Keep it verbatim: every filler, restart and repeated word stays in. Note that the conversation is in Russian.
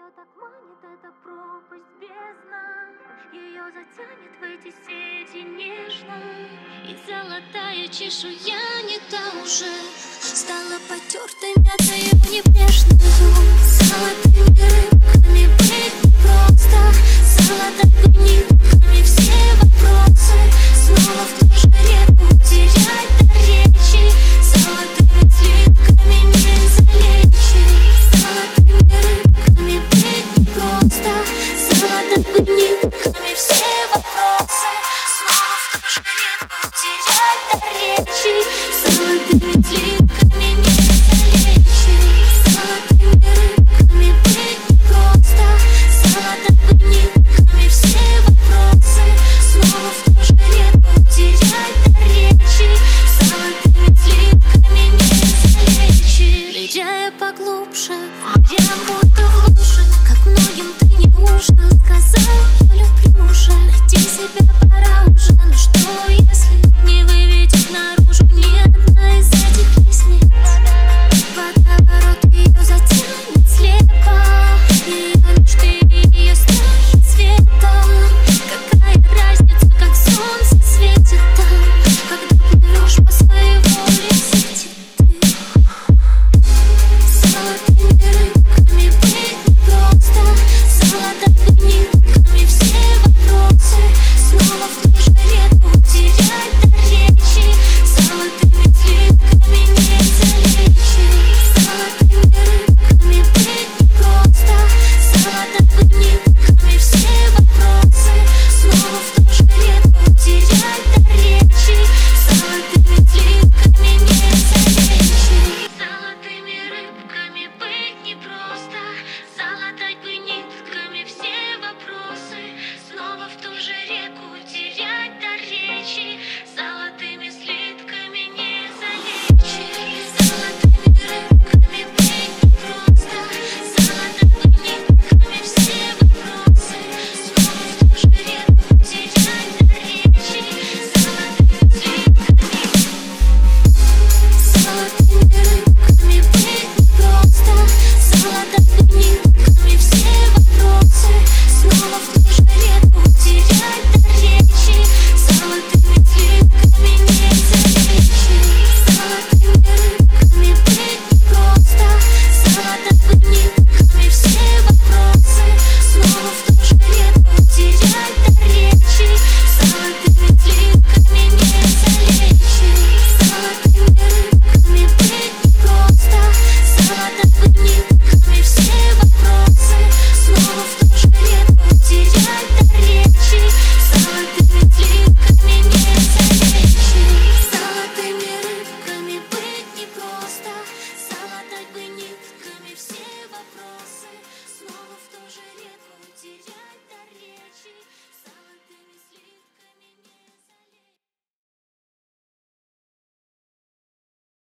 Ее так манит эта пропасть бездна, ее затянет в эти сети нежно. И золотая чешуя не та уже, стала потертой мятою небрежную. Золотыми рыбками быть непросто, золотыми нитками все вопросы. Снова в ту же реку терять до речи, золотыми слитками не залечить. Золотыми рыбками быть непросто, золотыми нитками все вопросы. Снова в ту же реку терять до речи, золотыми слитками не залечить. Золотыми рыбками быть непросто, золотыми нитками все вопросы. Снова в ту же реку терять до речи, золотыми слитками не залечить. Глядя поглубже, я будто в луже, как многим ты не нужно. Сказал, я люблю уже.